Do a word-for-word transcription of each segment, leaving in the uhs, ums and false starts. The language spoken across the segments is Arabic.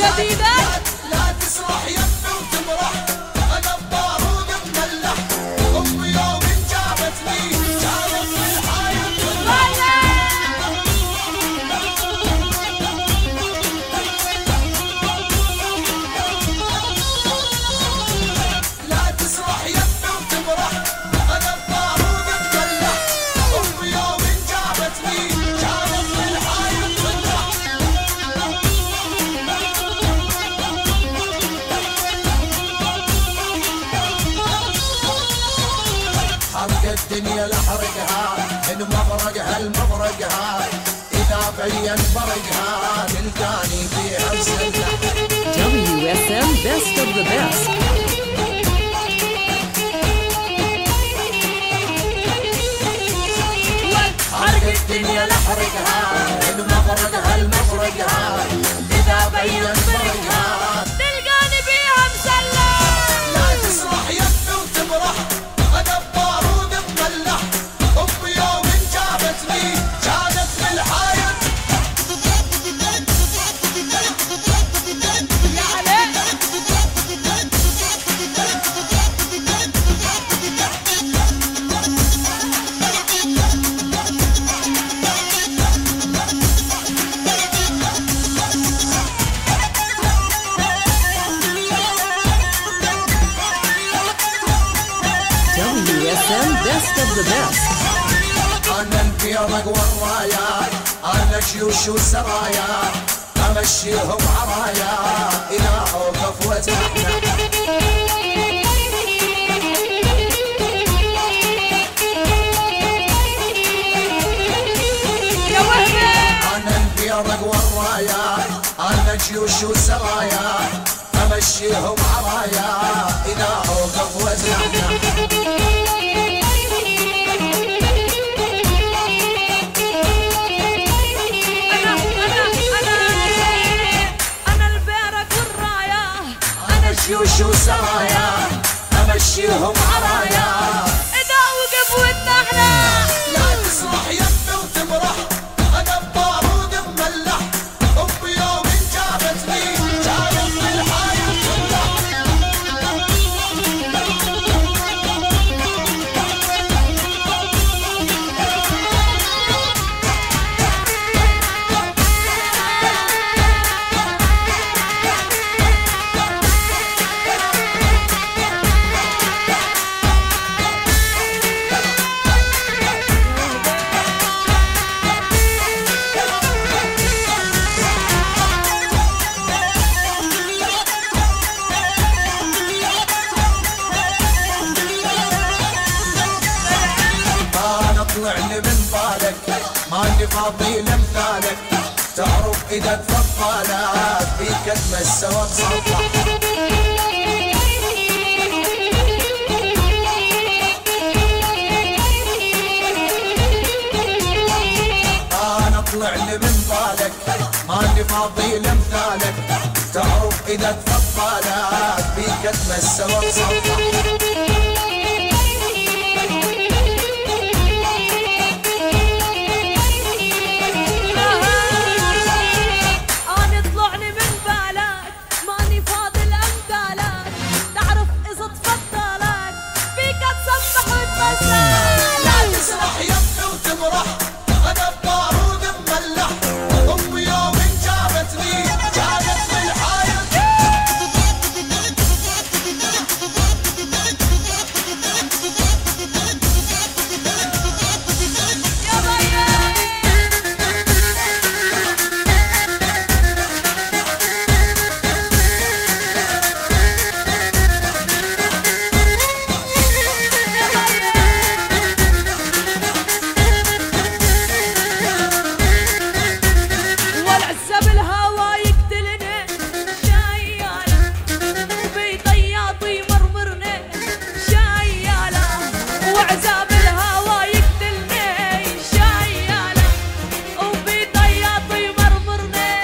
جديدة. لا تسرح يمي وتمرح، انا ببارود مملح، امي يوم جابتني كانت في الحايط لا تسرح يمي وتمرح، انا ببارود مملح، امي يوم جابتني كانت في الحايط حرق الدنيا لحرقها من مبرقها المبرقها، إذا بين برقها تلقاني فيها مسلح. W S M Best of the Best. حرق الدنيا لحرقها من مبرقها المبرقها، إذا بين برقها تلقاني بيها مسلح. لا تسرح يمي وتمرح، أنا ببارود مملح، أمي يوم جابتني كانت في الحايط يا عليك. W S M Best of the Best. أنا البيرق والرايات، أنا جيوش وسرايا، أمشيهم عرايا إلى أوقف وتحنا. يا وهبي. أنا البيرق والرايات، أنا جيوش وسرايا، أمشيهم عرايا إلى أوقف وتحنا. أنا أنا أنا أنا البيرق والراية. أنا جيوش وسرايا، أمشيهم عرايا إذا وقف ودنا لا تسرح يمي وتمرح، أنا ببارود مملح، أمي يوم جابتني كانت في الحايط أنا طلعني من بالك، ماني فاضي لمثالك، تعرف إذا تفضلك في كلمة سوا تصفح. أنا طلعني من بالك، ماني فاضي لمثالك، تعرف إذا تفضلك في كلمة سوا تصفح. أنا طلعني من بالك، ماني فاضي لأمثالك، تعرف إذا تفضلك فيك تصبح وتمسك. لا تسرح يمي وتمرح، أنا ببارود مملح، أمي يوم جابتني كانت في الحايط يا ضيع. والعزة بالهوا يقتلني شايالة، وبيضياطي يمرمرني شايالة، وعزة بالهوا يقتلني شايالة، وبيضياطي يمرمرني.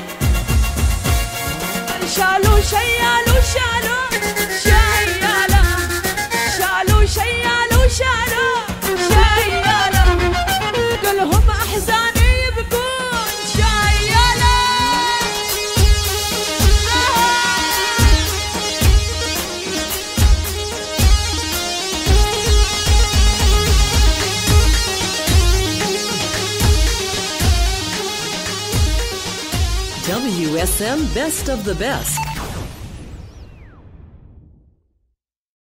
شالوا شيالوا شالوا شايالة، شالوا شيالوا شالوا شايالة، كلهم أحزاني يبكون شايالة. W S M Best of the Best.